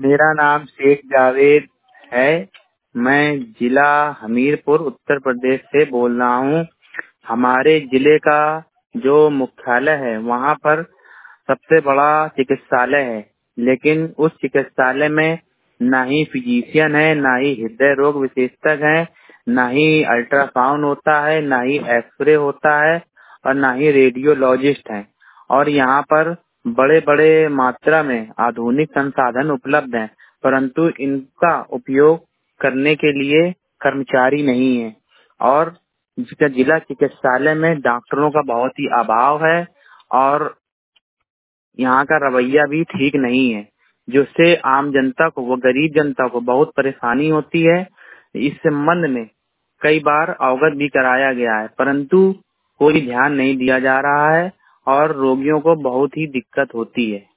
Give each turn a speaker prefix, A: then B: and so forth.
A: मेरा नाम शेख जावेद है। मैं जिला हमीरपुर उत्तर प्रदेश से बोल रहा हूँ। हमारे जिले का जो मुख्यालय है वहाँ पर सबसे बड़ा चिकित्सालय है, लेकिन उस चिकित्सालय में ना ही फिजिशियन है, ना ही हृदय रोग विशेषज्ञ है, ना ही अल्ट्रासाउंड होता है, ना ही एक्सरे होता है और ना ही रेडियोलॉजिस्ट है। और यहाँ पर बड़े बड़े मात्रा में आधुनिक संसाधन उपलब्ध हैं, परंतु इनका उपयोग करने के लिए कर्मचारी नहीं है। और जिला चिकित्सालय में डॉक्टरों का बहुत ही अभाव है और यहाँ का रवैया भी ठीक नहीं है, जिससे आम जनता को, वो गरीब जनता को बहुत परेशानी होती है। इस संबंध में कई बार अवगत भी कराया गया है, परंतु कोई ध्यान नहीं दिया जा रहा है और रोगियों को बहुत ही दिक्कत होती है।